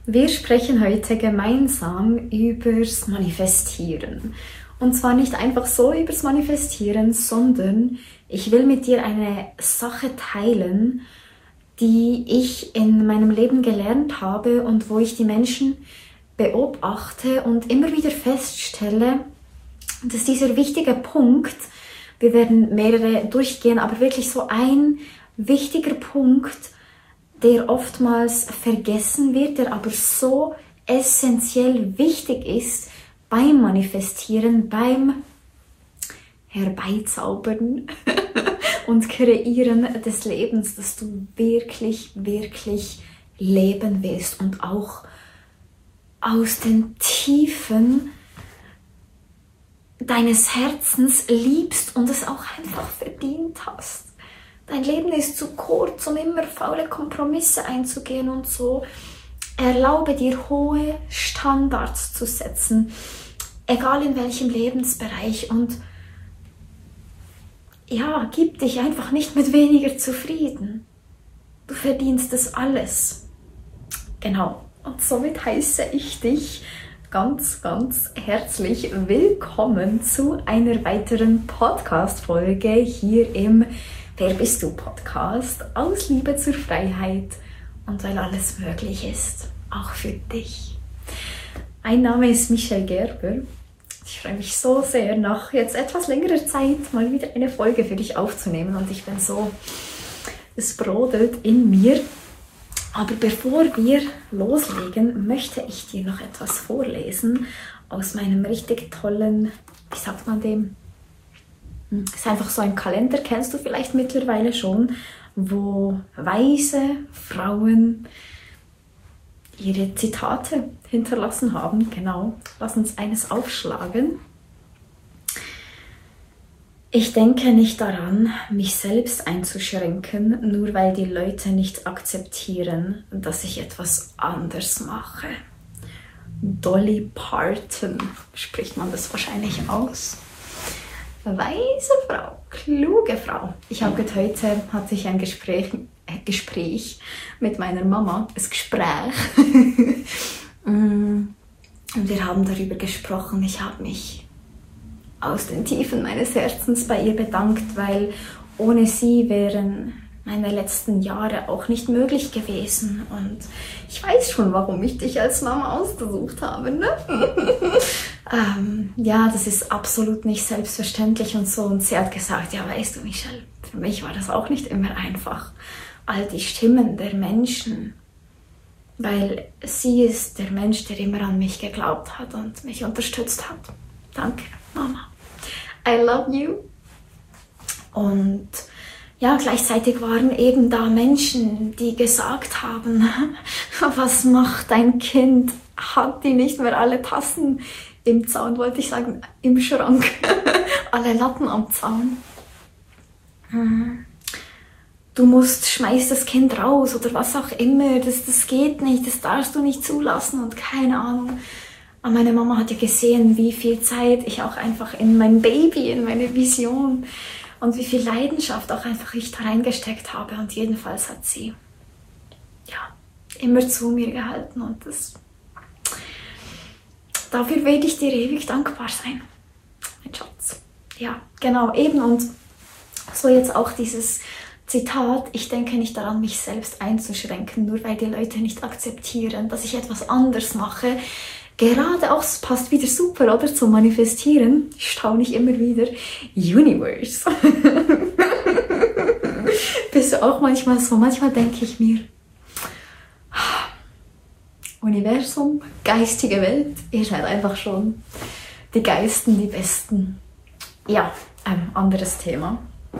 Wir sprechen heute gemeinsam übers Manifestieren. Und zwar nicht einfach so übers Manifestieren, sondern ich will mit dir eine Sache teilen, die ich in meinem Leben gelernt habe und wo ich die Menschen beobachte und immer wieder feststelle, dass dieser wichtige Punkt, wir werden mehrere durchgehen, aber wirklich so ein wichtiger Punkt, der oftmals vergessen wird, der aber so essentiell wichtig ist beim Manifestieren, beim Herbeizaubern und Kreieren des Lebens, das du wirklich, wirklich leben willst und auch aus den Tiefen deines Herzens liebst und es auch einfach verdient hast. Dein Leben ist zu kurz, um immer faule Kompromisse einzugehen und so. Erlaube dir, hohe Standards zu setzen, egal in welchem Lebensbereich. Und ja, gib dich einfach nicht mit weniger zufrieden. Du verdienst das alles. Genau. Und somit heiße ich dich ganz, ganz herzlich willkommen zu einer weiteren Podcast-Folge hier im Wer bist du Podcast, aus Liebe zur Freiheit und weil alles möglich ist, auch für dich. Mein Name ist Michelle Gerber. Ich freue mich so sehr, nach jetzt etwas längerer Zeit mal wieder eine Folge für dich aufzunehmen und ich bin so, es brodelt in mir. Aber bevor wir loslegen, möchte ich dir noch etwas vorlesen aus meinem richtig tollen, wie sagt man dem? Ist einfach so ein Kalender, kennst du vielleicht mittlerweile schon, wo weise Frauen ihre Zitate hinterlassen haben. Genau, lass uns eines aufschlagen. Ich denke nicht daran, mich selbst einzuschränken, nur weil die Leute nicht akzeptieren, dass ich etwas anders mache. Dolly Parton, spricht man das wahrscheinlich aus? Weise Frau, kluge Frau. Heute hatte ich ein Gespräch mit meiner Mama, ein Gespräch. Und wir haben darüber gesprochen. Ich habe mich aus den Tiefen meines Herzens bei ihr bedankt, weil ohne sie wären meine letzten Jahre auch nicht möglich gewesen. Und ich weiß schon, warum ich dich als Mama ausgesucht habe, ne? Ja, das ist absolut nicht selbstverständlich und so. Und sie hat gesagt, ja, weißt du, Michelle, für mich war das auch nicht immer einfach. All die Stimmen der Menschen, weil sie ist der Mensch, der immer an mich geglaubt hat und mich unterstützt hat. Danke, Mama. I love you. Und ja, gleichzeitig waren eben da Menschen, die gesagt haben, was macht dein Kind? Hat die nicht mehr alle Tassen im Zaun, wollte ich sagen, im Schrank, alle Latten am Zaun. Du schmeißt das Kind raus oder was auch immer, das geht nicht, das darfst du nicht zulassen und keine Ahnung. Aber meine Mama hat ja gesehen, wie viel Zeit ich auch einfach in mein Baby, in meine Vision und wie viel Leidenschaft auch einfach ich da reingesteckt habe. Und jedenfalls hat sie ja immer zu mir gehalten und dafür werde ich dir ewig dankbar sein, mein Schatz. Ja, genau, eben. Und so jetzt auch dieses Zitat, ich denke nicht daran, mich selbst einzuschränken, nur weil die Leute nicht akzeptieren, dass ich etwas anders mache. Gerade auch, es passt wieder super, oder? Zum Manifestieren. Ich staune ich immer wieder. Universe. Bist du auch manchmal so? Manchmal denke ich mir, Universum, geistige Welt, ihr seid einfach schon die Geisten, die Besten. Ja, ein anderes Thema.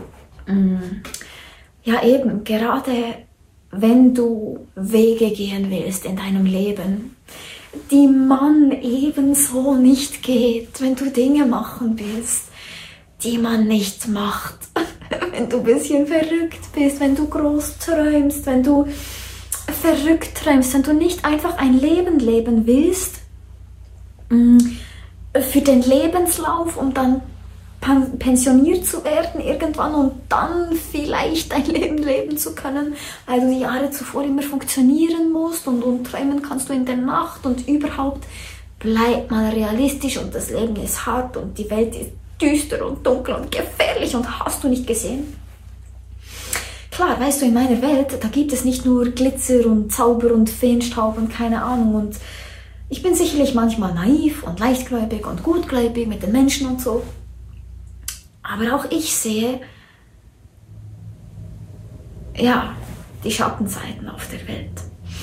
Ja eben, gerade wenn du Wege gehen willst in deinem Leben, die man ebenso nicht geht, wenn du Dinge machen willst, die man nicht macht, wenn du ein bisschen verrückt bist, wenn du groß träumst, wenn du verrückt träumst, wenn du nicht einfach ein Leben leben willst für den Lebenslauf, um dann pensioniert zu werden irgendwann und dann vielleicht dein Leben leben zu können, weil du die Jahre zuvor immer funktionieren musst und träumen kannst du in der Nacht und überhaupt. Bleib mal realistisch und das Leben ist hart und die Welt ist düster und dunkel und gefährlich und hast du nicht gesehen? Klar, weißt du, in meiner Welt, da gibt es nicht nur Glitzer und Zauber und Feenstaub und keine Ahnung und ich bin sicherlich manchmal naiv und leichtgläubig und gutgläubig mit den Menschen und so. Aber auch ich sehe, ja, die Schattenseiten auf der Welt.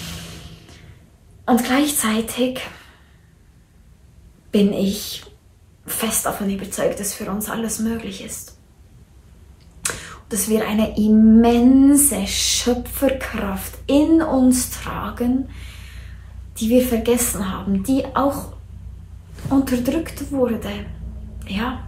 Und gleichzeitig bin ich fest davon überzeugt, dass für uns alles möglich ist. Dass wir eine immense Schöpferkraft in uns tragen, die wir vergessen haben, die auch unterdrückt wurde, ja,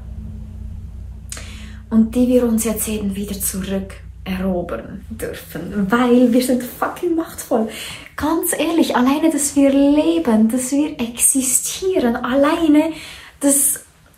und die wir uns jetzt eben wieder zurückerobern dürfen, weil wir sind fucking machtvoll. Ganz ehrlich, alleine, dass wir leben, dass wir existieren, alleine, dass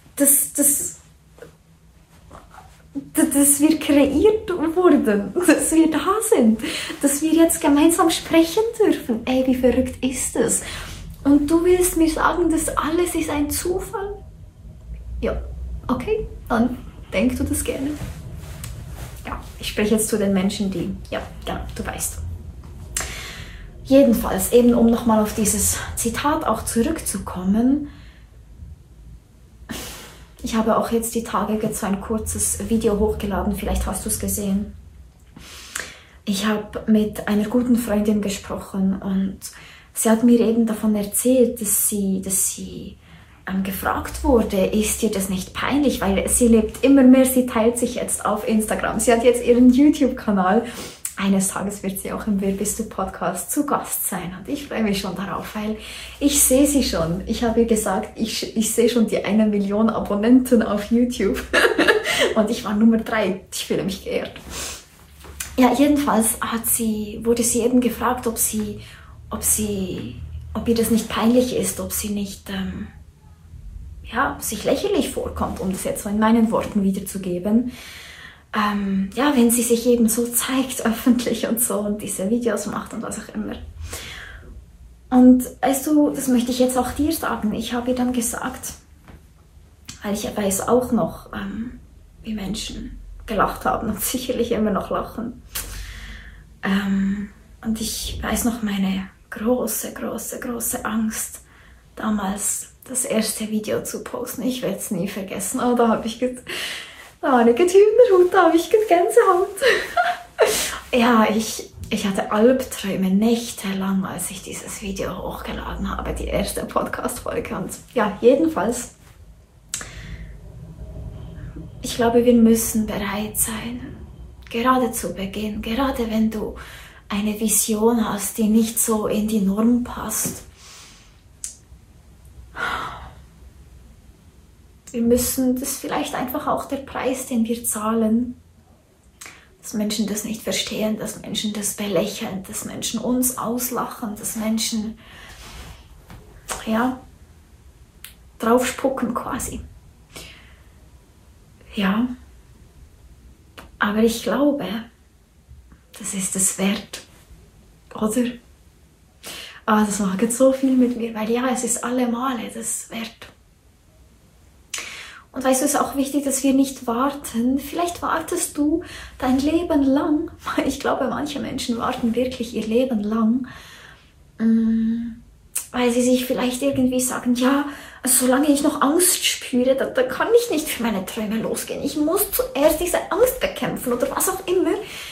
wir kreiert wurden, dass wir da sind, dass wir jetzt gemeinsam sprechen dürfen. Ey, wie verrückt ist das? Und du willst mir sagen, das alles ist ein Zufall? Ja, okay, dann denk du das gerne. Ja, ich spreche jetzt zu den Menschen, die, ja, genau, du weißt. Jedenfalls, eben um nochmal auf dieses Zitat auch zurückzukommen, ich habe auch jetzt die Tage jetzt so ein kurzes Video hochgeladen, vielleicht hast du es gesehen. Ich habe mit einer guten Freundin gesprochen und sie hat mir eben davon erzählt, dass sie gefragt wurde, ist dir das nicht peinlich, weil sie lebt immer mehr, sie teilt sich jetzt auf Instagram, sie hat jetzt ihren YouTube-Kanal. Eines Tages wird sie auch im Wer bist du Podcast zu Gast sein und ich freue mich schon darauf, weil ich sehe sie schon. Ich habe ihr gesagt, ich sehe schon die 1 Million Abonnenten auf YouTube und ich war Nummer 3. Ich fühle mich geehrt. Ja, jedenfalls wurde sie eben gefragt, ob ihr das nicht peinlich ist, ob sie nicht sich lächerlich vorkommt, um das jetzt so in meinen Worten wiederzugeben. Ja, wenn sie sich eben so zeigt, öffentlich und so und diese Videos macht und was auch immer. Und weißt du, das möchte ich jetzt auch dir sagen. Ich habe ihr dann gesagt, weil ich weiß auch noch, wie Menschen gelacht haben und sicherlich immer noch lachen. Und ich weiß noch meine große Angst, damals das erste Video zu posten. Ich werde es nie vergessen. Oh, da habe ich eine Hühnerhut, da habe ich Gänsehaut. Ja, ich hatte Albträume nächtelang, als ich dieses Video hochgeladen habe, die erste Podcast-Folge. Und ja, jedenfalls, ich glaube, wir müssen bereit sein, gerade zu Beginn, gerade wenn du eine Vision hast, die nicht so in die Norm passt. Wir müssen, das ist vielleicht einfach auch der Preis, den wir zahlen, dass Menschen das nicht verstehen, dass Menschen das belächeln, dass Menschen uns auslachen, dass Menschen, ja, draufspucken quasi. Ja, aber ich glaube, das ist es wert, oder? Das macht jetzt so viel mit mir, weil ja, es ist alle Male das wert. Und weißt du, es ist auch wichtig, dass wir nicht warten. Vielleicht wartest du dein Leben lang. Ich glaube, manche Menschen warten wirklich ihr Leben lang, weil sie sich vielleicht irgendwie sagen, ja, also solange ich noch Angst spüre, da kann ich nicht für meine Träume losgehen. Ich muss zuerst diese Angst bekämpfen oder was auch immer.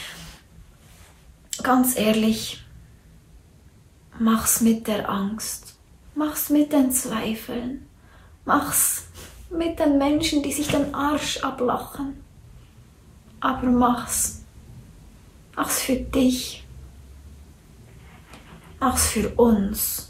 Ganz ehrlich, mach's mit der Angst. Mach's mit den Zweifeln. Mach's mit den Menschen, die sich den Arsch ablachen. Aber mach's. Mach's für dich. Mach's für uns.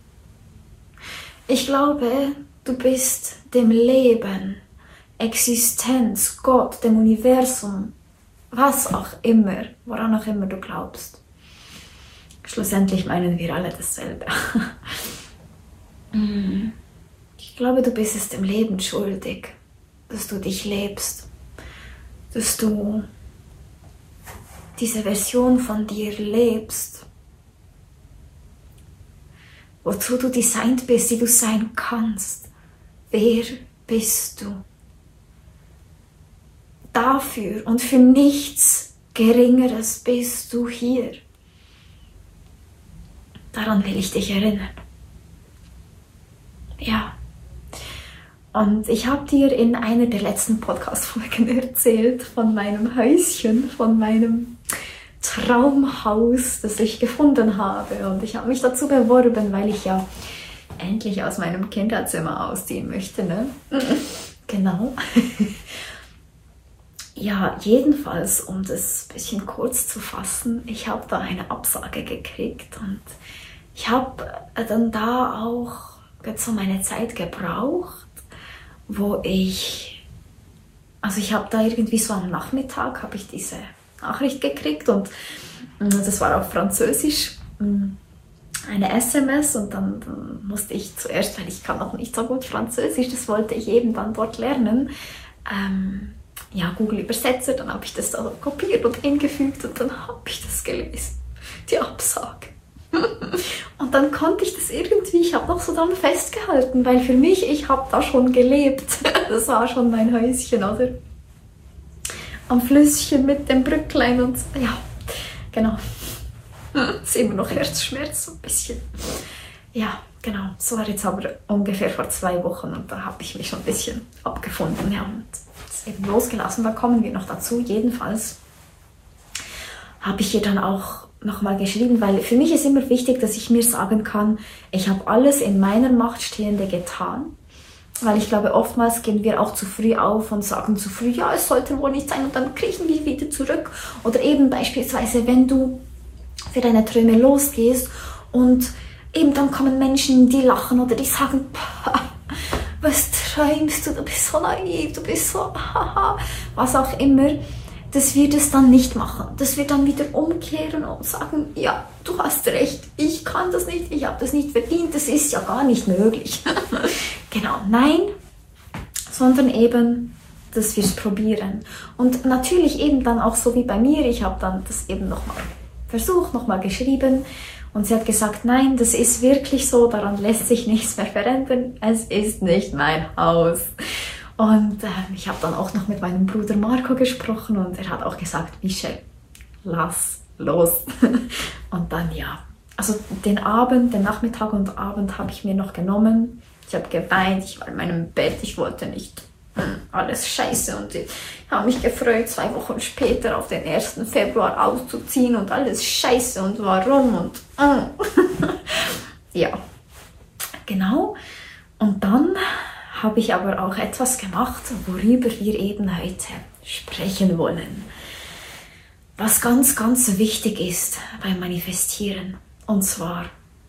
Ich glaube, du bist dem Leben, Existenz, Gott, dem Universum, was auch immer, woran auch immer du glaubst. Schlussendlich meinen wir alle dasselbe. Ich glaube, du bist es dem Leben schuldig, dass du dich lebst, dass du diese Version von dir lebst, wozu du designt bist, die du sein kannst. Wer bist du? Dafür und für nichts Geringeres bist du hier. Daran will ich dich erinnern. Ja. Und ich habe dir in einer der letzten Podcast-Folgen erzählt von meinem Häuschen, von meinem Traumhaus, das ich gefunden habe. Und ich habe mich dazu beworben, weil ich ja endlich aus meinem Kinderzimmer ausziehen möchte, ne? Genau. Ja, jedenfalls, um das ein bisschen kurz zu fassen, ich habe da eine Absage gekriegt und ich habe dann da auch so meine Zeit gebraucht, wo ich habe da irgendwie so am Nachmittag habe ich diese Nachricht gekriegt und das war auf Französisch, eine SMS und dann musste ich zuerst, weil ich kann noch nicht so gut Französisch, das wollte ich eben dann dort lernen, Google Übersetzer, dann habe ich das da kopiert und eingefügt und dann habe ich das gelesen, die Absage. Und dann konnte ich das irgendwie, ich habe noch so dran festgehalten, weil für mich, ich habe da schon gelebt. Das war schon mein Häuschen, oder? Am Flüsschen mit dem Brücklein und ja, genau. Ist immer noch Herzschmerz, so ein bisschen. Ja, genau. So war jetzt aber ungefähr vor 2 Wochen und da habe ich mich schon ein bisschen abgefunden, ja, und es eben losgelassen. Da kommen wir noch dazu. Jedenfalls habe ich ihr dann auch nochmal geschrieben, weil für mich ist immer wichtig, dass ich mir sagen kann, ich habe alles in meiner Macht Stehende getan, weil ich glaube, oftmals gehen wir auch zu früh auf und sagen zu früh, ja, es sollte wohl nicht sein und dann kriechen wir wieder zurück. Oder eben beispielsweise, wenn du für deine Träume losgehst und eben dann kommen Menschen, die lachen oder die sagen, was träumst du, du bist so naiv, du bist so, haha, was auch immer, dass wir das dann nicht machen, dass wir dann wieder umkehren und sagen, ja, du hast recht, ich kann das nicht, ich habe das nicht verdient, das ist ja gar nicht möglich. Genau, nein, sondern eben, dass wir es probieren. Und natürlich eben dann auch so wie bei mir, ich habe dann das eben nochmal versucht, nochmal geschrieben und sie hat gesagt, nein, das ist wirklich so, daran lässt sich nichts mehr verändern, es ist nicht mein Haus. Und ich habe dann auch noch mit meinem Bruder Marco gesprochen und er hat auch gesagt, Michelle, lass los. Und dann ja, also den Nachmittag und Abend habe ich mir noch genommen. Ich habe geweint, ich war in meinem Bett, ich wollte nicht, alles scheiße. Und ich habe mich gefreut, 2 Wochen später auf den 1. Februar auszuziehen und alles scheiße und warum und ja, genau. Und dann habe ich aber auch etwas gemacht, worüber wir eben heute sprechen wollen. Was ganz, ganz wichtig ist beim Manifestieren. Und zwar,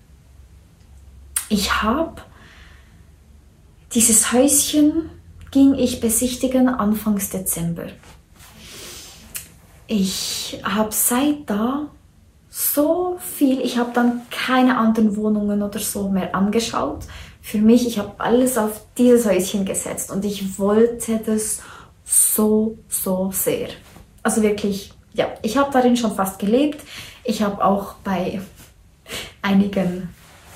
ich habe dieses Häuschen, ging ich besichtigen Anfangs Dezember. Ich habe seit da so viel, ich habe dann keine anderen Wohnungen oder so mehr angeschaut. Für mich, ich habe alles auf dieses Häuschen gesetzt und ich wollte das so, so sehr. Also wirklich, ja, ich habe darin schon fast gelebt. Ich habe auch bei einigen,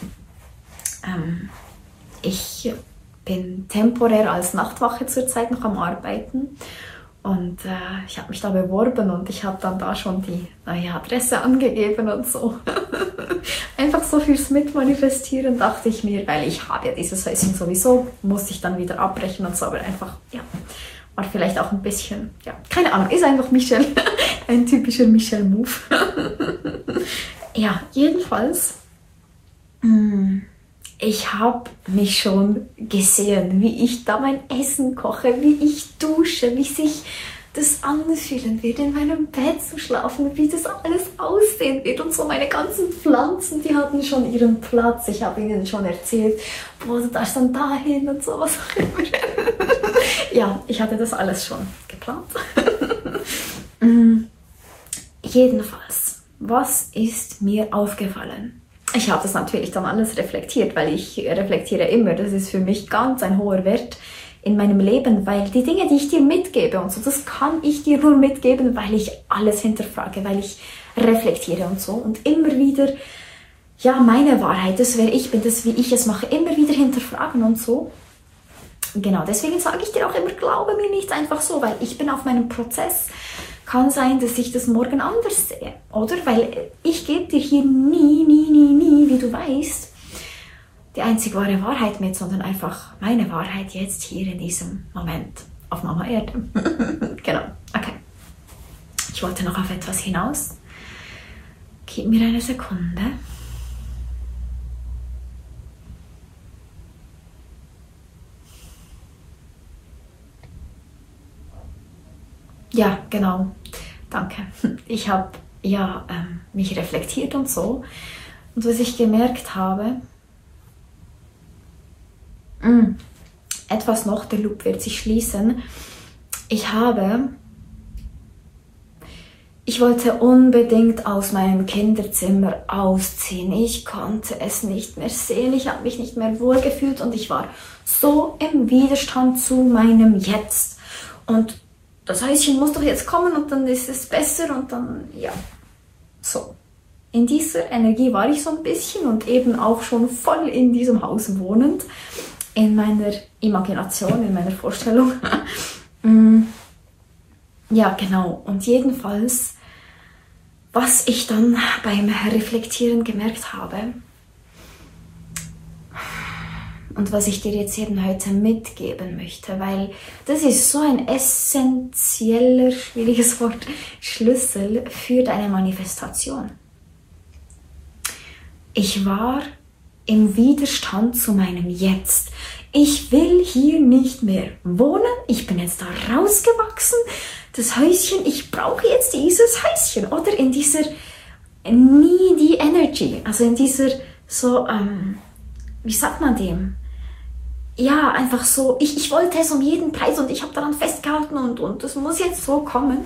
ich bin temporär als Nachtwache zurzeit noch am Arbeiten und ich habe mich da beworben und ich habe dann da schon die neue Adresse angegeben und so. Einfach so fürs Mitmanifestieren dachte ich mir, weil ich habe ja dieses Häuschen sowieso, musste ich dann wieder abbrechen und so, aber einfach, ja, war vielleicht auch ein bisschen, ja, keine Ahnung, ist einfach Michelle, ein typischer Michelle-Move. Ja, jedenfalls, ich habe mich schon gesehen, wie ich da mein Essen koche, wie ich dusche, wie sich das anfühlen wird, in meinem Bett zu schlafen, wie das alles aussehen wird und so meine ganzen Pflanzen, die hatten schon ihren Platz. Ich habe ihnen schon erzählt, wo du darfst dann dahin und so, was auch immer. Ja, ich hatte das alles schon geplant. Jedenfalls, was ist mir aufgefallen? Ich habe das natürlich dann alles reflektiert, weil ich reflektiere immer. Das ist für mich ganz ein hoher Wert. in meinem Leben, weil die Dinge, die ich dir mitgebe und so, das kann ich dir nur mitgeben, weil ich alles hinterfrage, weil ich reflektiere und so und immer wieder, ja, meine Wahrheit, das wer ich bin, das wie ich es mache, immer wieder hinterfragen und so. Genau, deswegen sage ich dir auch immer, glaube mir nicht einfach so, weil ich bin auf meinem Prozess. Kann sein, dass ich das morgen anders sehe, oder? Weil ich gebe dir hier nie, wie du weißt, die einzig wahre Wahrheit mit, sondern einfach meine Wahrheit jetzt hier in diesem Moment auf Mama Erde. Genau, okay. Ich wollte noch auf etwas hinaus. Gib mir eine Sekunde. Ja, genau. Danke. Ich habe ja mich reflektiert und so. Und was ich gemerkt habe, etwas noch, der Loop wird sich schließen. Ich wollte unbedingt aus meinem Kinderzimmer ausziehen. Ich konnte es nicht mehr sehen. Ich habe mich nicht mehr wohlgefühlt und ich war so im Widerstand zu meinem Jetzt. Und das Häuschen muss doch jetzt kommen und dann ist es besser und dann, ja, so. In dieser Energie war ich so ein bisschen und eben auch schon voll in diesem Haus wohnend, in meiner Imagination, in meiner Vorstellung. Ja, genau. Und jedenfalls, was ich dann beim Reflektieren gemerkt habe und was ich dir jetzt eben heute mitgeben möchte, weil das ist so ein essentieller, schwieriges Wort, Schlüssel für deine Manifestation. Ich war im Widerstand zu meinem Jetzt. Ich will hier nicht mehr wohnen. Ich bin jetzt da rausgewachsen. Das Häuschen, ich brauche jetzt dieses Häuschen. Oder in dieser needy energy. Also in dieser so, wie sagt man dem? Ja, einfach so, ich wollte es um jeden Preis und ich habe daran festgehalten und das muss jetzt so kommen.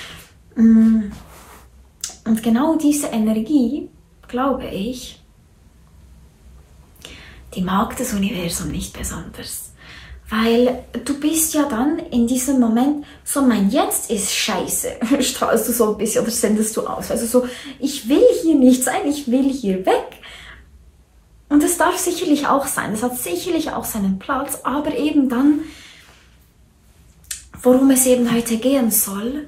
Und genau diese Energie, glaube ich, die mag das Universum nicht besonders. Weil du bist ja dann in diesem Moment so, mein Jetzt ist scheiße, strahlst du so ein bisschen oder sendest du aus. Also so, ich will hier nicht sein, ich will hier weg. Und es darf sicherlich auch sein, es hat sicherlich auch seinen Platz, aber eben dann, worum es eben heute gehen soll,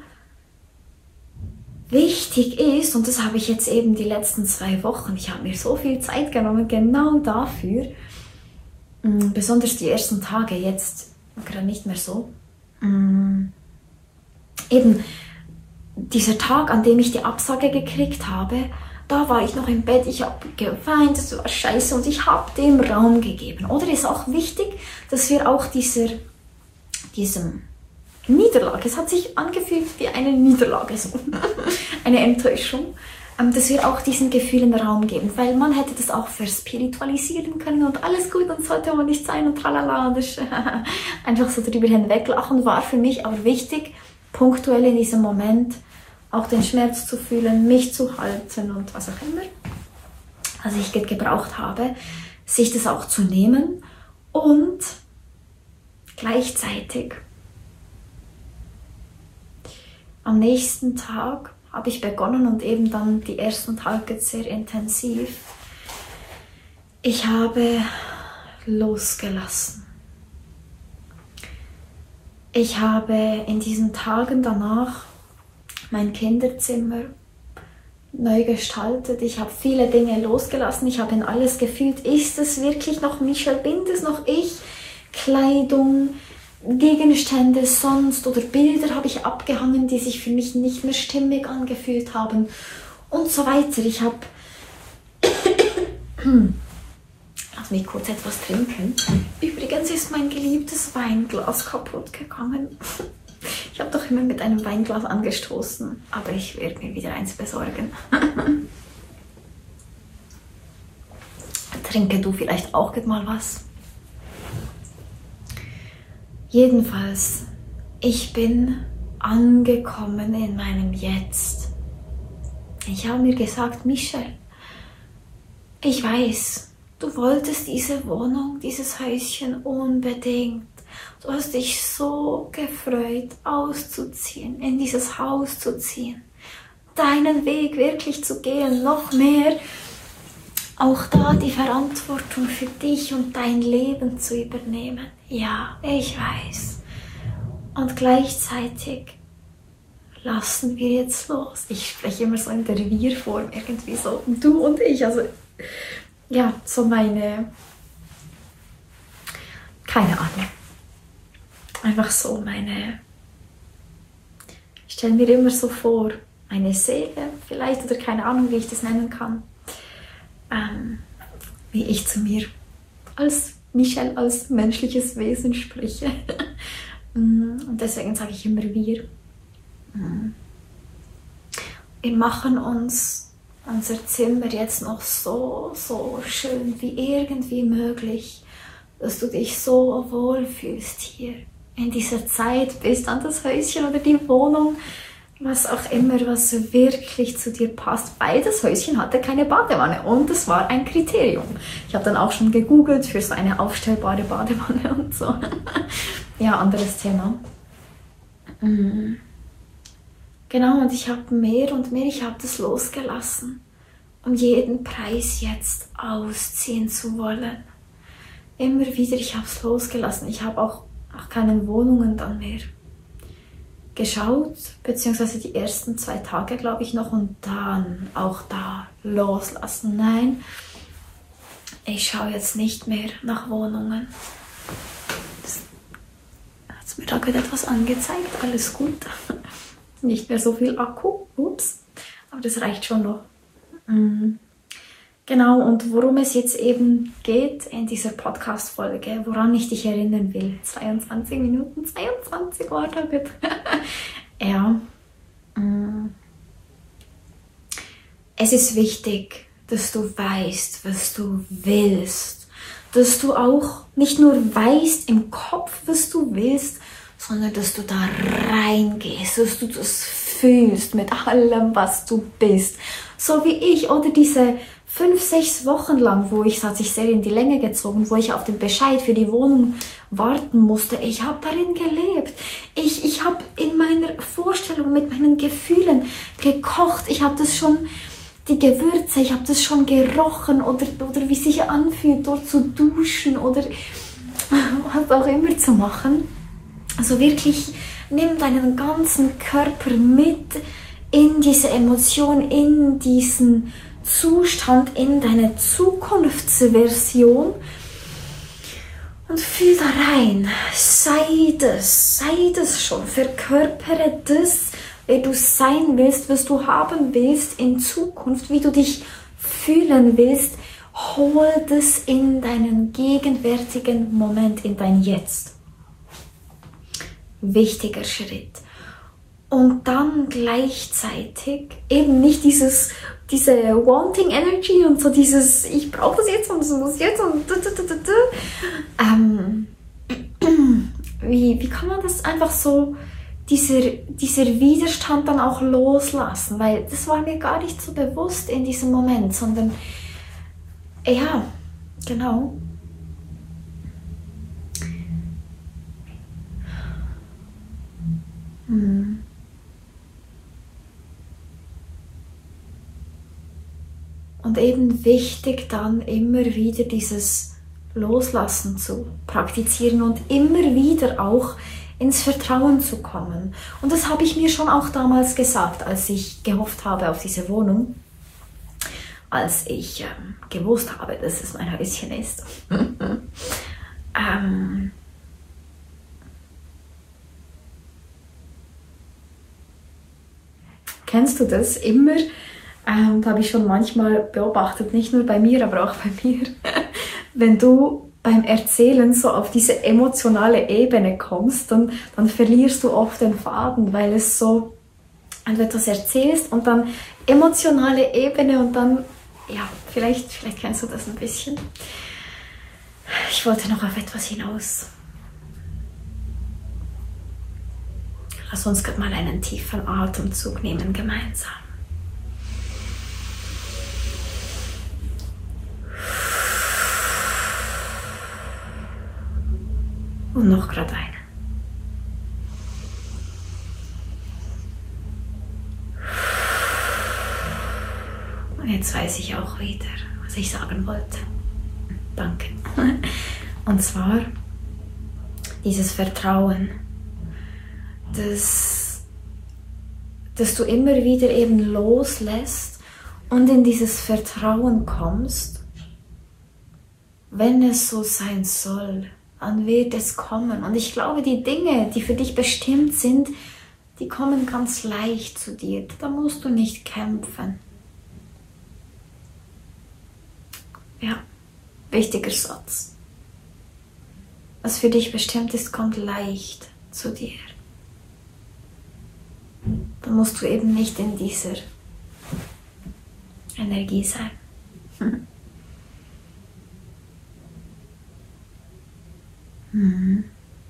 wichtig ist, und das habe ich jetzt eben die letzten 2 Wochen, ich habe mir so viel Zeit genommen, genau dafür, besonders die ersten Tage, jetzt gerade nicht mehr so, eben dieser Tag, an dem ich die Absage gekriegt habe, da war ich noch im Bett, ich habe geweint, es war scheiße und ich habe dem Raum gegeben. Oder ist auch wichtig, dass wir auch diesem Niederlage, es hat sich angefühlt wie eine Niederlage, so eine Enttäuschung, dass wir auch diesen Gefühlen Raum geben, weil man hätte das auch verspiritualisieren können und alles gut und sollte aber nicht sein und tralala und das einfach so drüber hinweglachen, war für mich aber wichtig, punktuell in diesem Moment auch den Schmerz zu fühlen, mich zu halten und was auch immer, was ich gebraucht habe, sich das auch zu nehmen und gleichzeitig am nächsten Tag habe ich begonnen und eben dann die ersten Tage sehr intensiv. Ich habe losgelassen. Ich habe in diesen Tagen danach mein Kinderzimmer neu gestaltet. Ich habe viele Dinge losgelassen. Ich habe in alles gefühlt. Ist es wirklich noch Michelle? Bin das noch ich? Kleidung, Gegenstände sonst oder Bilder habe ich abgehangen, die sich für mich nicht mehr stimmig angefühlt haben und so weiter. Ich habe... Lass mich kurz etwas trinken. Übrigens ist mein geliebtes Weinglas kaputt gegangen. Ich habe doch immer mit einem Weinglas angestoßen, aber ich werde mir wieder eins besorgen. Trinke du vielleicht auch mal was? Jedenfalls, ich bin angekommen in meinem Jetzt. Ich habe mir gesagt, Michelle, ich weiß, du wolltest diese Wohnung, dieses Häuschen unbedingt. Du hast dich so gefreut, auszuziehen, in dieses Haus zu ziehen, deinen Weg wirklich zu gehen, noch mehr auch da die Verantwortung für dich und dein Leben zu übernehmen. Ja, ich weiß. Und gleichzeitig lassen wir jetzt los. Ich spreche immer so in der Wir-Form, irgendwie so du und ich. Also ja, so meine, keine Ahnung. Einfach so meine, ich stelle mir immer so vor, eine Seele vielleicht oder keine Ahnung, wie ich das nennen kann. Wie ich zu mir als Michelle, als menschliches Wesen spreche. Und deswegen sage ich immer wir. Wir machen uns unser Zimmer jetzt noch so schön wie irgendwie möglich, dass du dich so wohl fühlst hier in dieser Zeit, bist an das Häuschen oder die Wohnung, was auch immer, was wirklich zu dir passt. Weil das Häuschen hatte keine Badewanne und das war ein Kriterium. Ich habe dann auch schon gegoogelt für so eine aufstellbare Badewanne und so. Ja, anderes Thema. Genau, und ich habe mehr und mehr, ich habe das losgelassen, um jeden Preis jetzt ausziehen zu wollen. Immer wieder, ich habe es losgelassen. Ich habe auch nach keinen Wohnungen dann mehr geschaut, beziehungsweise die ersten 2 Tage, glaube ich, noch, und dann auch da loslassen. Nein, ich schaue jetzt nicht mehr nach Wohnungen. Jetzt hat mir da gerade etwas angezeigt, alles gut. Nicht mehr so viel Akku, ups, aber das reicht schon noch. Genau, und worum es jetzt eben geht in dieser Podcast-Folge, woran ich dich erinnern will. 22 Minuten, 22 war da gut. Ja. Es ist wichtig, dass du weißt, was du willst. Dass du auch nicht nur weißt im Kopf, was du willst, sondern dass du da reingehst, dass du das fühlst mit allem, was du bist. So wie ich, oder diese 5-6 Wochen lang, wo es hat sich sehr in die Länge gezogen, wo ich auf den Bescheid für die Wohnung warten musste. Ich habe darin gelebt. Ich habe in meiner Vorstellung mit meinen Gefühlen gekocht. Ich habe das schon, die Gewürze, ich habe das schon gerochen oder wie es sich anfühlt, dort zu duschen oder was auch immer zu machen. Also wirklich, nimm deinen ganzen Körper mit in diese Emotion, in diesen Zustand, in deine Zukunftsversion und fühl da rein. Sei das schon, verkörpere das, wer du sein willst, was du haben willst in Zukunft, wie du dich fühlen willst. Hol das in deinen gegenwärtigen Moment, in dein Jetzt. Wichtiger Schritt. Und dann gleichzeitig eben nicht diese Wanting Energy und so dieses, ich brauche das jetzt und es muss jetzt und wie kann man das einfach so, dieser Widerstand dann auch loslassen, weil das war mir gar nicht so bewusst in diesem Moment, sondern ja, genau. Und eben wichtig dann immer wieder dieses Loslassen zu praktizieren und immer wieder auch ins Vertrauen zu kommen. Und das habe ich mir schon auch damals gesagt, als ich gehofft habe auf diese Wohnung, als ich gewusst habe, dass es mein Häuschen ist. Kennst du das immer? Da habe ich schon manchmal beobachtet, nicht nur bei mir, aber auch bei mir, wenn du beim Erzählen so auf diese emotionale Ebene kommst, dann verlierst du oft den Faden, weil es so, wenn du etwas erzählst und dann emotionale Ebene und dann, ja, vielleicht kennst du das ein bisschen. Ich wollte noch auf etwas hinaus. Lass uns gerade mal einen tiefen Atemzug nehmen gemeinsam. Und noch gerade eine. Und jetzt weiß ich auch wieder, was ich sagen wollte. Danke. Und zwar dieses Vertrauen, dass du immer wieder eben loslässt und in dieses Vertrauen kommst, wenn es so sein soll, dann wird es kommen. Und ich glaube, die Dinge, die für dich bestimmt sind, die kommen ganz leicht zu dir. Da musst du nicht kämpfen. Ja, wichtiger Satz. Was für dich bestimmt ist, kommt leicht zu dir. Da musst du eben nicht in dieser Energie sein. Mhm.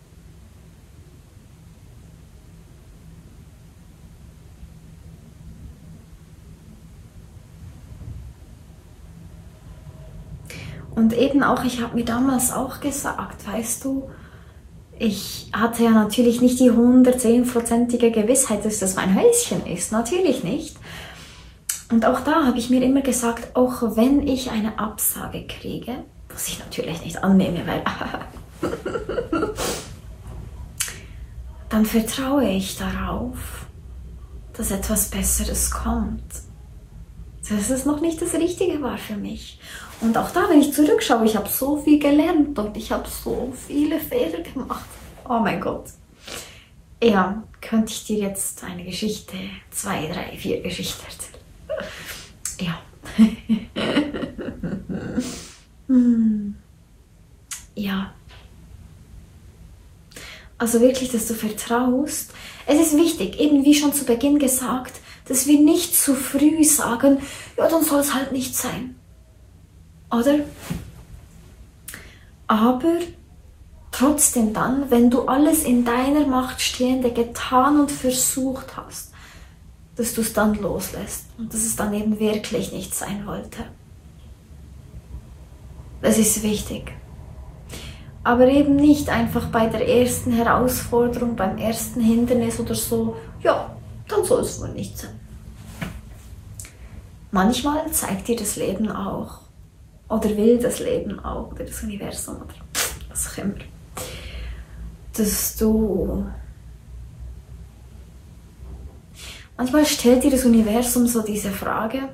Und eben auch, ich habe mir damals auch gesagt, weißt du, ich hatte ja natürlich nicht die 110%ige Gewissheit, dass das mein Häuschen ist. Natürlich nicht. Und auch da habe ich mir immer gesagt, auch wenn ich eine Absage kriege, was ich natürlich nicht annehme, weil dann vertraue ich darauf, dass etwas Besseres kommt. Dass es noch nicht das Richtige war für mich. Und auch da, wenn ich zurückschaue, ich habe so viel gelernt und ich habe so viele Fehler gemacht. Oh mein Gott. Ja, könnte ich dir jetzt eine Geschichte, 2, 3, 4 Geschichten erzählen. Ja. Ja. Also wirklich, dass du vertraust. Es ist wichtig, eben wie schon zu Beginn gesagt, dass wir nicht zu früh sagen, ja, dann soll es halt nicht sein. Oder? Aber trotzdem dann, wenn du alles in deiner Macht Stehende getan und versucht hast, dass du es dann loslässt und dass es dann eben wirklich nicht sein wollte. Das ist wichtig. Aber eben nicht einfach bei der ersten Herausforderung, beim ersten Hindernis oder so, ja, dann soll es wohl nicht sein. Manchmal zeigt dir das Leben auch, oder will das Leben auch, oder das Universum, oder was auch immer, dass du... Manchmal stellt dir das Universum so diese Frage,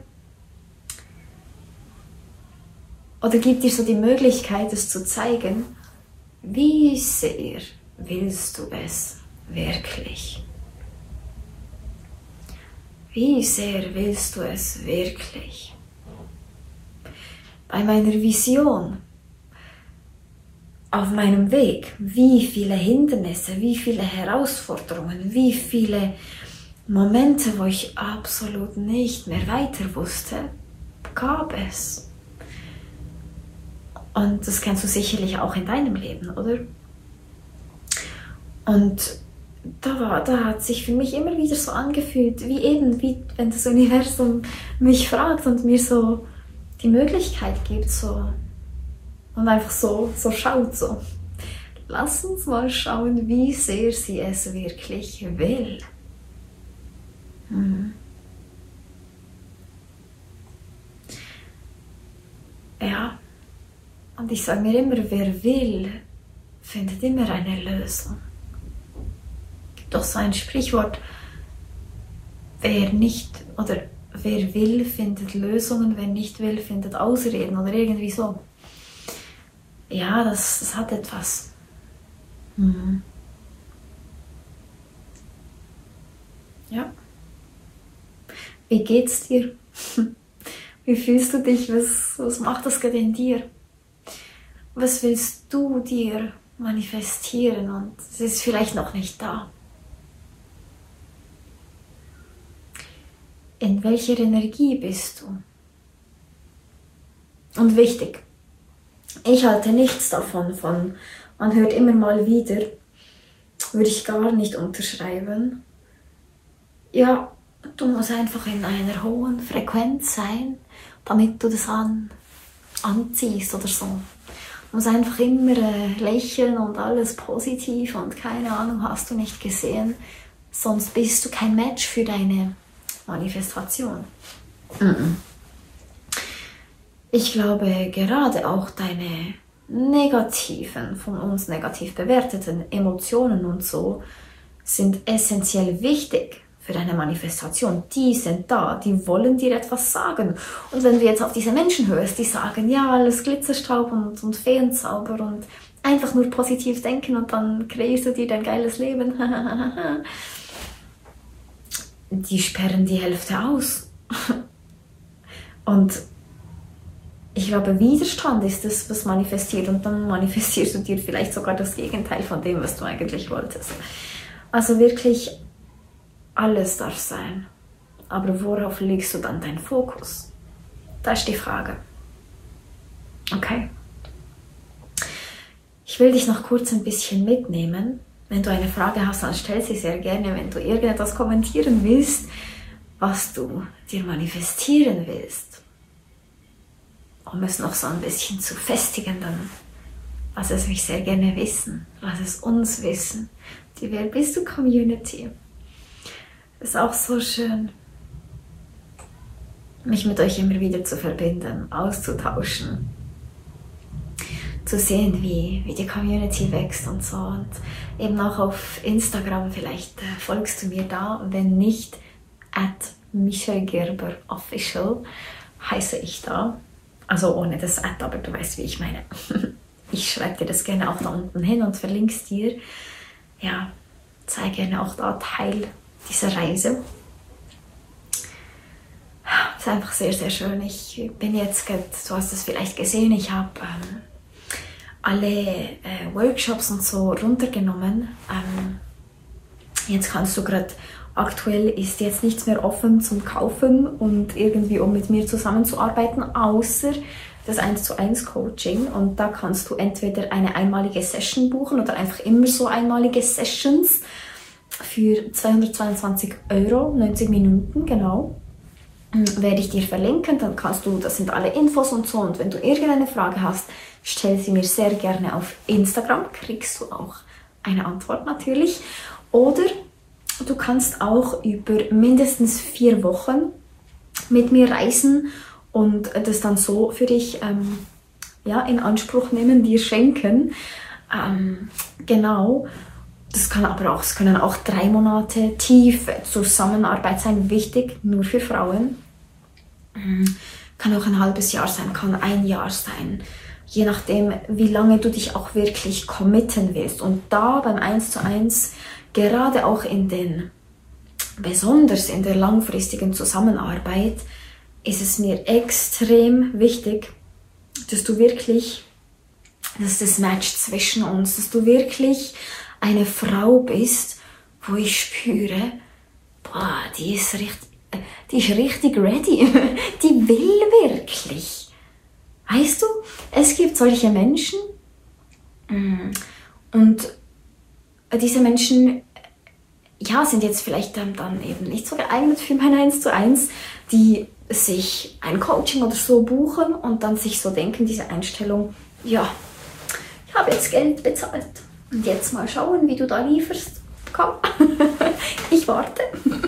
oder gibt dir so die Möglichkeit, es zu zeigen, wie sehr willst du es wirklich? Wie sehr willst du es wirklich? Bei meiner Vision, auf meinem Weg, wie viele Hindernisse, wie viele Herausforderungen, wie viele Momente, wo ich absolut nicht mehr weiter wusste, gab es. Und das kennst du sicherlich auch in deinem Leben, oder? Und da hat sich für mich immer wieder so angefühlt, wie wenn das Universum mich fragt und mir so die Möglichkeit gibt, so und einfach so schaut, so. Lass uns mal schauen, wie sehr sie es wirklich will. Ja. Und ich sage mir immer, wer will, findet immer eine Lösung. Es gibt doch so ein Sprichwort, wer will, findet Lösungen, wer nicht will, findet Ausreden oder irgendwie so. Ja, das hat etwas. Ja. Wie geht's dir? Wie fühlst du dich? Was macht das gerade in dir? Was willst du dir manifestieren und es ist vielleicht noch nicht da? In welcher Energie bist du? Und wichtig, ich halte nichts davon, man hört immer mal wieder, würde ich gar nicht unterschreiben. Ja, du musst einfach in einer hohen Frequenz sein, damit du das anziehst oder so. muss einfach immer lächeln und alles positiv und keine Ahnung, hast du nicht gesehen, sonst bist du kein Match für deine Manifestation. Ich glaube, gerade auch deine negativen, von uns negativ bewerteten Emotionen und so sind essentiell wichtig für deine Manifestation. Die sind da, die wollen dir etwas sagen. Und wenn du jetzt auf diese Menschen hörst, die sagen, ja, alles Glitzerstaub und Feenzauber und einfach nur positiv denken und dann kreierst du dir dein geiles Leben, die sperren die Hälfte aus. Und ich glaube, Widerstand ist das, was manifestiert, und dann manifestierst du dir vielleicht sogar das Gegenteil von dem, was du eigentlich wolltest. Also wirklich, alles darf sein. Aber worauf legst du dann deinen Fokus? Das ist die Frage. Okay. Ich will dich noch kurz ein bisschen mitnehmen. Wenn du eine Frage hast, dann stell sie sehr gerne. Wenn du irgendetwas kommentieren willst, was du dir manifestieren willst, um es noch so ein bisschen zu festigen, dann lass es mich sehr gerne wissen. Lass es uns wissen. Die Wer bist du Community. Ist auch so schön, mich mit euch immer wieder zu verbinden, auszutauschen, zu sehen, wie die Community wächst und so. Und eben auch auf Instagram, vielleicht folgst du mir da, wenn nicht, @MichelGerberOfficial heiße ich da. Also ohne das @, aber du weißt, wie ich meine. Ich schreibe dir das gerne auch da unten hin und verlinke es dir. Ja, sei gerne auch da Teil dieser Reise. Das ist einfach sehr, sehr schön. Ich bin jetzt, du hast es vielleicht gesehen, ich habe alle Workshops und so runtergenommen. Jetzt kannst du gerade, aktuell ist jetzt nichts mehr offen zum Kaufen und irgendwie um mit mir zusammenzuarbeiten, außer das 1:1 Coaching. Und da kannst du entweder eine einmalige Session buchen oder einfach immer so einmalige Sessions für 222 €, 90 Minuten, genau. Werde ich dir verlinken, dann kannst du, das sind alle Infos und so. Und wenn du irgendeine Frage hast, stell sie mir sehr gerne auf Instagram, kriegst du auch eine Antwort natürlich. Oder du kannst auch über mindestens 4 Wochen mit mir reisen und das dann so für dich in Anspruch nehmen, dir schenken. Genau. Das können auch 3 Monate tiefe Zusammenarbeit sein, wichtig, nur für Frauen. Kann auch ein halbes Jahr sein, kann ein Jahr sein, je nachdem, wie lange du dich auch wirklich committen willst. Und da beim 1:1, gerade auch besonders in der langfristigen Zusammenarbeit, ist es mir extrem wichtig, dass das Match zwischen uns, dass du wirklich eine Frau bist, wo ich spüre, boah, die ist richtig ready, die will wirklich. Weißt du, es gibt solche Menschen und diese Menschen, ja, sind jetzt vielleicht dann eben nicht so geeignet für mein 1:1, die sich ein Coaching oder so buchen und dann sich so denken, diese Einstellung, ja, ich habe jetzt Geld bezahlt. Und jetzt mal schauen, wie du da lieferst. Komm, ich warte.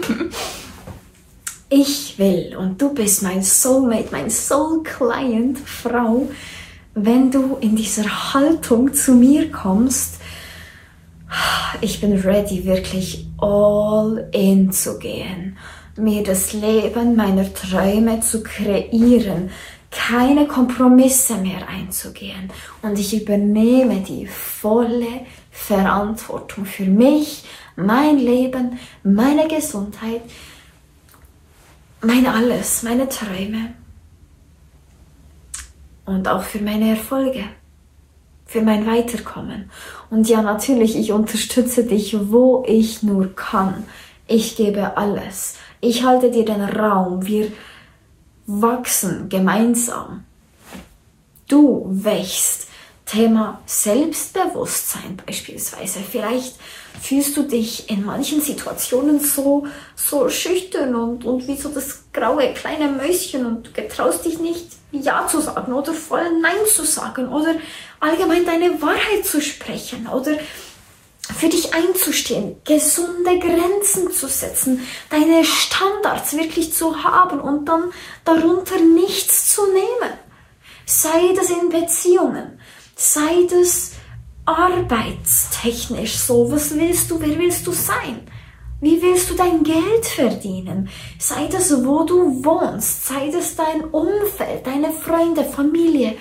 Ich will, und du bist mein Soulmate, mein Soul Client, Frau, wenn du in dieser Haltung zu mir kommst, ich bin ready, wirklich all in zu gehen, mir das Leben meiner Träume zu kreieren, keine Kompromisse mehr einzugehen, und ich übernehme die volle Verantwortung für mich, mein Leben, meine Gesundheit, mein alles, meine Träume und auch für meine Erfolge, für mein Weiterkommen. Und ja, natürlich, ich unterstütze dich, wo ich nur kann. Ich gebe alles. Ich halte dir den Raum. Wir wachsen gemeinsam. Du wächst Thema Selbstbewusstsein beispielsweise. Vielleicht fühlst du dich in manchen Situationen so schüchtern und wie so das graue kleine Mäuschen und du getraust dich nicht, Ja zu sagen oder voll Nein zu sagen oder allgemein deine Wahrheit zu sprechen oder für dich einzustehen, gesunde Grenzen zu setzen, deine Standards wirklich zu haben und dann darunter nichts zu nehmen. Sei das in Beziehungen, sei das arbeitstechnisch so, was willst du, wer willst du sein? Wie willst du dein Geld verdienen? Sei das, wo du wohnst, sei das dein Umfeld, deine Freunde, Familie,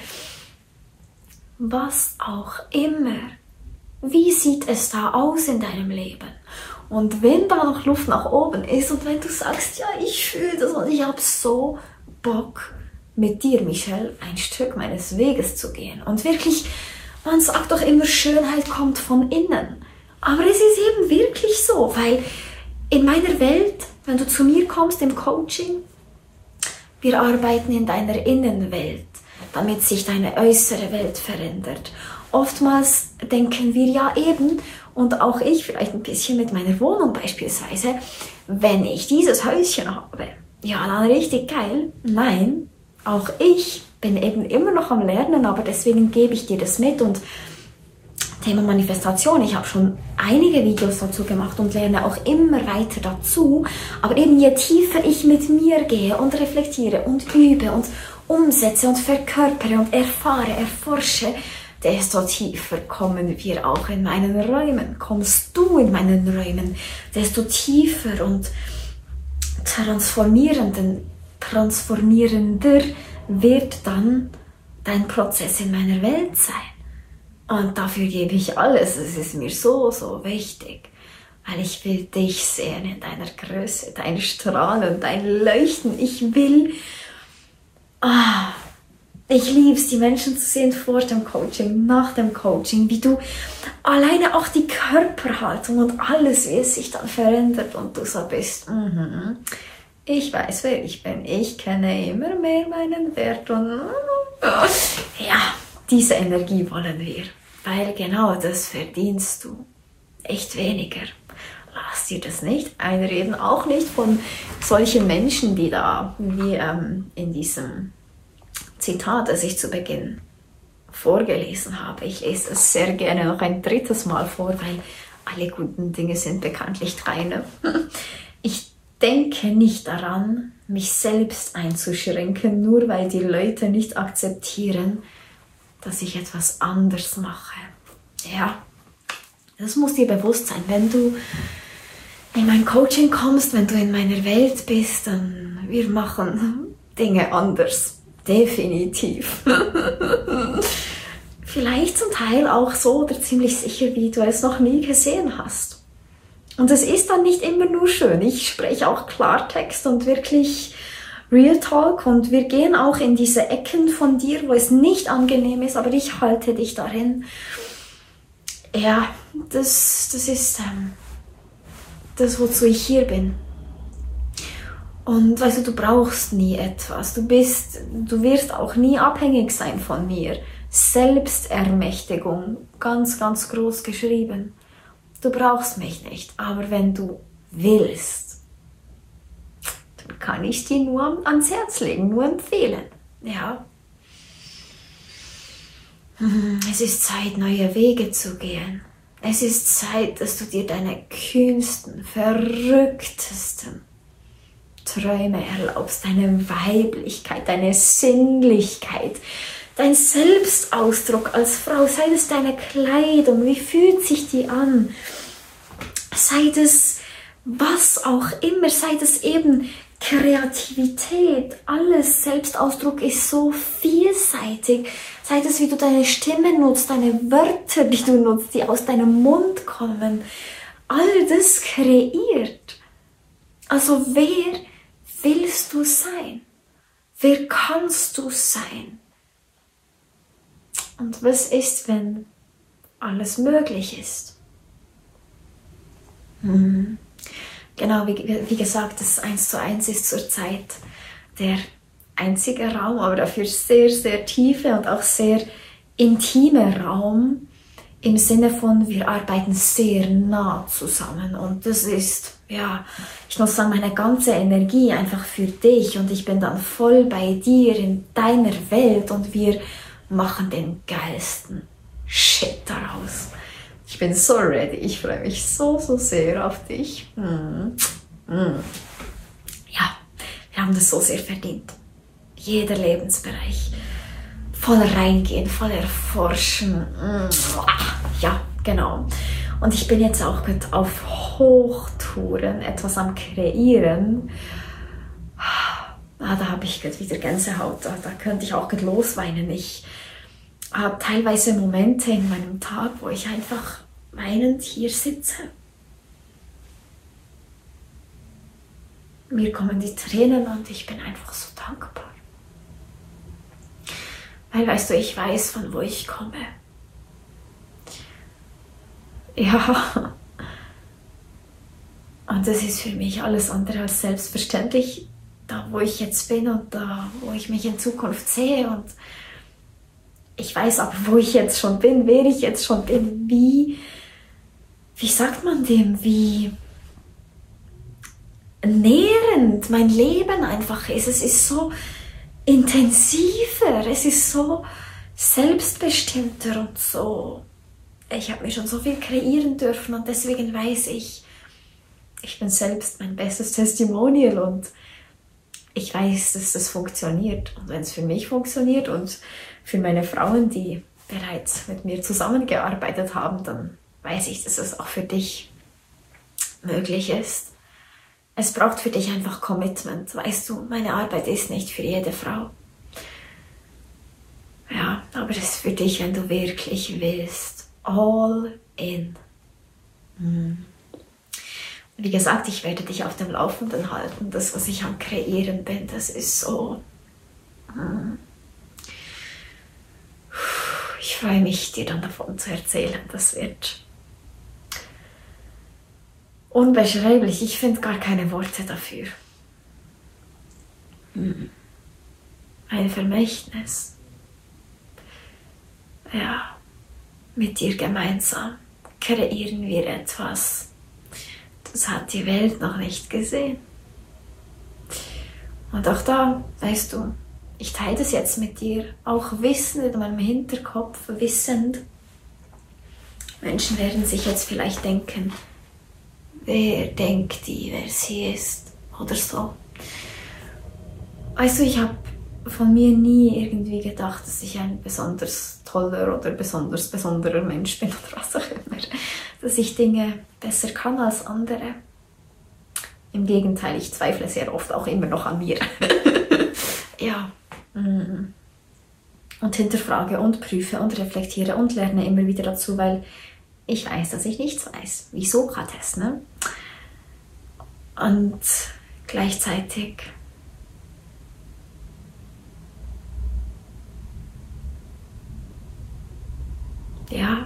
was auch immer. Wie sieht es da aus in deinem Leben? Und wenn da noch Luft nach oben ist und wenn du sagst, ja, ich fühle das und ich habe so Bock, mit dir, Michelle, ein Stück meines Weges zu gehen. Und wirklich, man sagt doch immer, Schönheit kommt von innen. Aber es ist eben wirklich so, weil in meiner Welt, wenn du zu mir kommst im Coaching, wir arbeiten in deiner Innenwelt, damit sich deine äußere Welt verändert. Oftmals denken wir ja eben, und auch ich vielleicht ein bisschen mit meiner Wohnung beispielsweise, wenn ich dieses Häuschen habe, ja, dann richtig geil. Nein, auch ich bin eben immer noch am Lernen, aber deswegen gebe ich dir das mit. Und Thema Manifestation, ich habe schon einige Videos dazu gemacht und lerne auch immer weiter dazu. Aber eben je tiefer ich mit mir gehe und reflektiere und übe und umsetze und verkörpere und erfahre, erforsche, desto tiefer kommen wir auch in meinen Räumen. Kommst du in meinen Räumen, desto tiefer und transformierender wird dann dein Prozess in meiner Welt sein. Und dafür gebe ich alles. Es ist mir so wichtig, weil ich will dich sehen in deiner Größe, dein Strahlen, dein Leuchten. Ich liebe es, die Menschen zu sehen vor dem Coaching, nach dem Coaching, wie du alleine auch die Körperhaltung und alles, wie es sich dann verändert und du so bist, ich weiß, wer ich bin, ich kenne immer mehr meinen Wert und ja, diese Energie wollen wir, weil genau das verdienst du, echt weniger. Lass dir das nicht einreden, auch nicht von solchen Menschen, die da, wie in diesem Zitat, das ich zu Beginn vorgelesen habe. Ich lese es sehr gerne noch ein drittes Mal vor, weil alle guten Dinge sind bekanntlich drei. Ne? Ich denke nicht daran, mich selbst einzuschränken, nur weil die Leute nicht akzeptieren, dass ich etwas anders mache. Ja, das muss dir bewusst sein. Wenn du in mein Coaching kommst, wenn du in meiner Welt bist, dann wir machen Dinge anders. Definitiv. Vielleicht zum Teil auch so oder ziemlich sicher, wie du es noch nie gesehen hast. Und es ist dann nicht immer nur schön. Ich spreche auch Klartext und wirklich Real Talk und wir gehen auch in diese Ecken von dir, wo es nicht angenehm ist, aber ich halte dich darin. Ja, das ist das, wozu ich hier bin. Und weißt du brauchst nie etwas. Du wirst auch nie abhängig sein von mir. Selbstermächtigung, ganz, ganz groß geschrieben. Du brauchst mich nicht. Aber wenn du willst, dann kann ich dir nur ans Herz legen, nur empfehlen. Ja. Es ist Zeit, neue Wege zu gehen. Es ist Zeit, dass du dir deine kühnsten, verrücktesten Träume erlaubst, deine Weiblichkeit, deine Sinnlichkeit, dein Selbstausdruck als Frau, sei das deine Kleidung, wie fühlt sich die an, sei das was auch immer, sei das eben Kreativität, alles, Selbstausdruck ist so vielseitig, sei das wie du deine Stimme nutzt, deine Wörter, die du nutzt, die aus deinem Mund kommen, all das kreiert. Also wer willst du sein? Wer kannst du sein? Und was ist, wenn alles möglich ist? Genau, wie gesagt, das 1:1 ist zurzeit der einzige Raum, aber dafür sehr, sehr tiefe und auch sehr intimer Raum im Sinne von, wir arbeiten sehr nah zusammen und das ist, ja, ich muss sagen, meine ganze Energie einfach für dich und ich bin dann voll bei dir in deiner Welt und wir machen den geilsten Shit daraus. Ich bin so ready, ich freue mich so sehr auf dich. Ja, wir haben das so sehr verdient. Jeder Lebensbereich. Voll reingehen, voll erforschen. Ja, genau. Und ich bin jetzt auch gut auf Hochtouren etwas am Kreieren. Da habe ich wieder Gänsehaut. Da könnte ich auch gut losweinen. Ich habe teilweise Momente in meinem Tag, wo ich einfach weinend hier sitze. Mir kommen die Tränen und ich bin einfach so dankbar. Weil, weißt du, ich weiß, von wo ich komme. Ja. Und das ist für mich alles andere als selbstverständlich, da wo ich jetzt bin und da wo ich mich in Zukunft sehe. Und ich weiß aber, wo ich jetzt schon bin, wer ich jetzt schon bin, wie sagt man dem, wie nährend mein Leben einfach ist. Es ist so intensiver, es ist so selbstbestimmter und so. Ich habe mir schon so viel kreieren dürfen und deswegen weiß ich, ich bin selbst mein bestes Testimonial und ich weiß, dass das funktioniert. Und wenn es für mich funktioniert und für meine Frauen, die bereits mit mir zusammengearbeitet haben, dann weiß ich, dass es auch für dich möglich ist. Es braucht für dich einfach Commitment. Weißt du, meine Arbeit ist nicht für jede Frau. Ja, aber es ist für dich, wenn du wirklich willst. All in. Wie gesagt, ich werde dich auf dem Laufenden halten. Das, was ich am Kreieren bin, das ist so. Ich freue mich, dir dann davon zu erzählen. Das wird unbeschreiblich. Ich finde gar keine Worte dafür. Ein Vermächtnis. Ja, mit dir gemeinsam kreieren wir etwas. Das hat die Welt noch nicht gesehen. Und auch da, weißt du, ich teile das jetzt mit dir, auch wissend in meinem Hinterkopf, wissend. Menschen werden sich jetzt vielleicht denken, wer denkt die, wer sie ist oder so. Also ich habe von mir nie irgendwie gedacht, dass ich ein besonders toller oder besonderer Mensch bin oder was auch immer. Dass ich Dinge besser kann als andere. Im Gegenteil, ich zweifle sehr oft auch immer noch an mir. Ja. Und hinterfrage und prüfe und reflektiere und lerne immer wieder dazu, weil ich weiß, dass ich nichts weiß. Wie Sokrates, ne? Und gleichzeitig ja,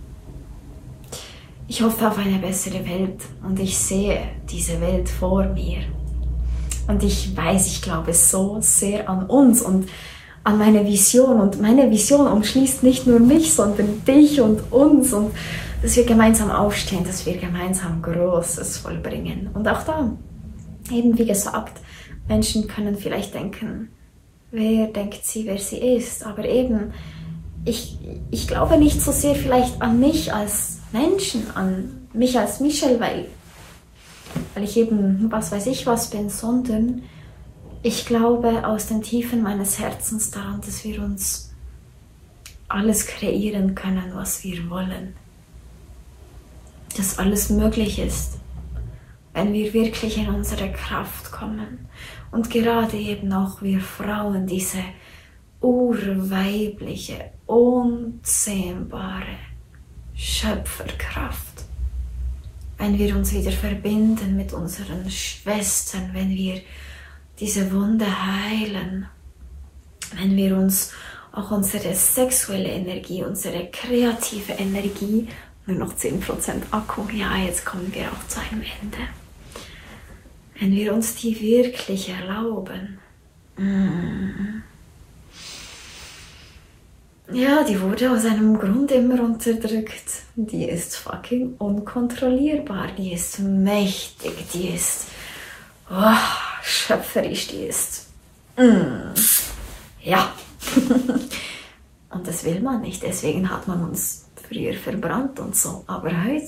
ich hoffe auf eine bessere Welt und ich sehe diese Welt vor mir. Und ich weiß, ich glaube so sehr an uns und an meine Vision. Und meine Vision umschließt nicht nur mich, sondern dich und uns. Und dass wir gemeinsam aufstehen, dass wir gemeinsam Großes vollbringen. Und auch da, eben wie gesagt, Menschen können vielleicht denken, wer denkt sie, wer sie ist. Aber eben, ich glaube nicht so sehr vielleicht an mich als Menschen, an mich als Michelle, weil ich eben was weiß ich was bin, sondern ich glaube aus den Tiefen meines Herzens daran, dass wir uns alles kreieren können, was wir wollen. Dass alles möglich ist, wenn wir wirklich in unsere Kraft kommen. Und gerade eben auch wir Frauen, diese urweibliche, unzähmbare Schöpferkraft. Wenn wir uns wieder verbinden mit unseren Schwestern, wenn wir diese Wunde heilen, wenn wir uns auch unsere sexuelle Energie, unsere kreative Energie, nur noch 10% Akku, ja, jetzt kommen wir auch zu einem Ende. Wenn wir uns die wirklich erlauben, ja, die wurde aus einem Grund immer unterdrückt. Die ist fucking unkontrollierbar, die ist mächtig, die ist schöpferisch, die ist... ja. Und das will man nicht, deswegen hat man uns früher verbrannt und so. Aber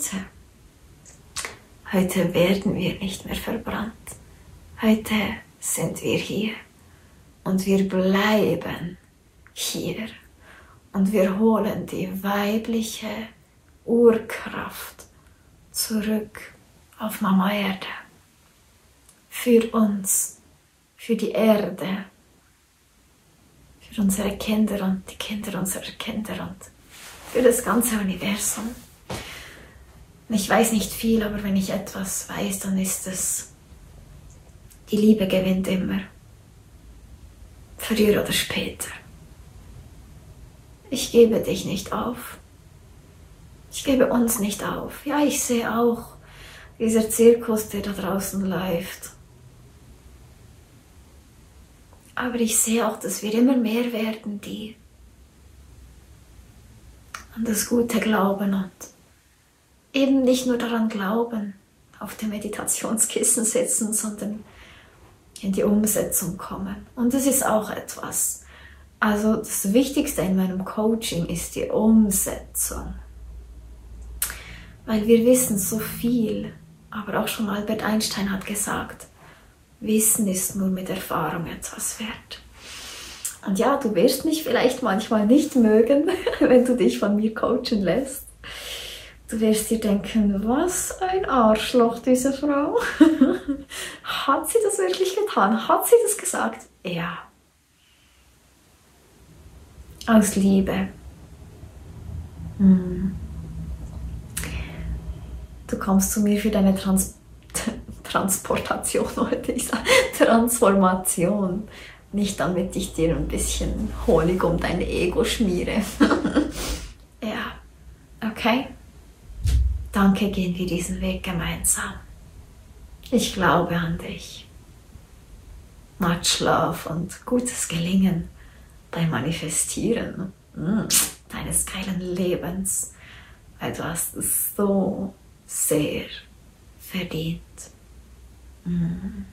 heute werden wir nicht mehr verbrannt. Heute sind wir hier und wir bleiben hier und wir holen die weibliche Urkraft zurück auf Mama Erde. Für uns, für die Erde, für unsere Kinder und die Kinder unserer Kinder und für das ganze Universum. Ich weiß nicht viel, aber wenn ich etwas weiß, dann ist es, die Liebe gewinnt immer. Früher oder später. Ich gebe dich nicht auf. Ich gebe uns nicht auf. Ja, ich sehe auch dieser Zirkus, der da draußen läuft. Aber ich sehe auch, dass wir immer mehr werden, die an das Gute glauben und eben nicht nur daran glauben, auf dem Meditationskissen sitzen, sondern in die Umsetzung kommen. Und das ist auch etwas. Also das Wichtigste in meinem Coaching ist die Umsetzung. Weil wir wissen so viel, aber auch schon Albert Einstein hat gesagt, Wissen ist nur mit Erfahrung etwas wert. Und ja, du wirst mich vielleicht manchmal nicht mögen, wenn du dich von mir coachen lässt. Du wirst dir denken, was ein Arschloch, diese Frau. Hat sie das wirklich getan? Hat sie das gesagt? Ja. Aus Liebe. Du kommst zu mir für deine Transportation, wollte ich sagen. Transformation. Nicht damit ich dir ein bisschen Honig um dein Ego schmiere. Ja, okay. Danke, gehen wir diesen Weg gemeinsam. Ich glaube an dich. Much love und gutes Gelingen beim Manifestieren deines geilen Lebens, weil du hast es so sehr verdient.